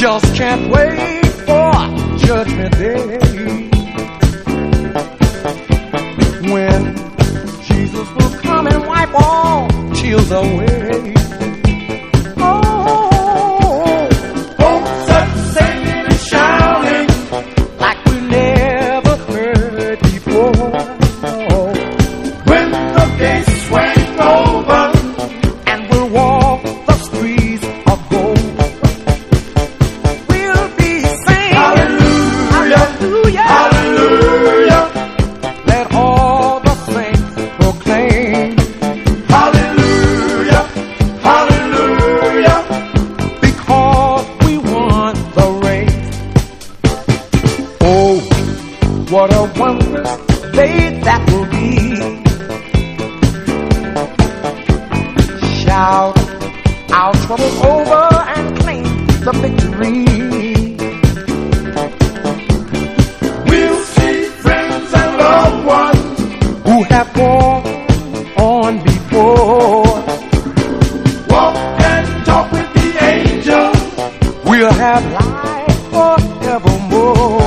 Just can't wait for Judgment Day, when Jesus will come and wipe all tears away. Oh, folks are singing and shouting like we never heard before. Oh, when the day swing over and we'll walk the streets of gold. Hallelujah, let all the saints proclaim. Hallelujah, hallelujah, because we won the race. Oh, what a wondrous day that will be. Shout our troubles over and claim the victory. Who have walked on before, walk and talk with the angels. We'll have life forevermore.